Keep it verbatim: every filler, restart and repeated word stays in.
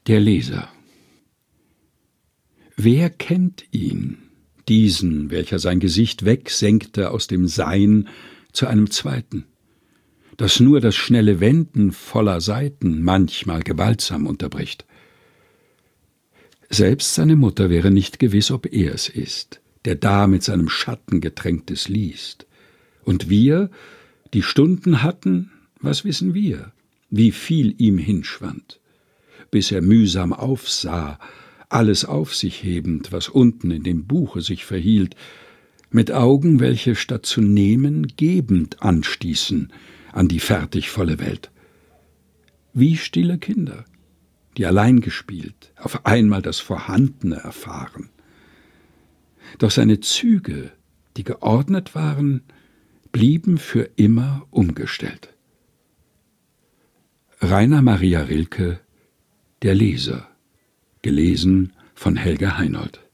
Der Leser. Wer kennt ihn, diesen, welcher sein Gesicht wegsenkte aus dem Sein zu einem zweiten, das nur das schnelle Wenden voller Seiten manchmal gewaltsam unterbricht? Selbst seine Mutter wäre nicht gewiss, ob er es ist, der da mit seinem Schatten getränktes liest. Und wir, die Stunden hatten, was wissen wir, wie viel ihm hinschwand, bis er mühsam aufsah, alles auf sich hebend, was unten in dem Buche sich verhielt, mit Augen, welche statt zu nehmen, gebend anstießen an die fertig volle Welt. Wie stille Kinder, die allein gespielt, auf einmal das Vorhandene erfahren. Doch seine Züge, die geordnet waren, blieben für immer umgestellt. Rainer Maria Rilke, Der Leser, gelesen von Helga Heinold.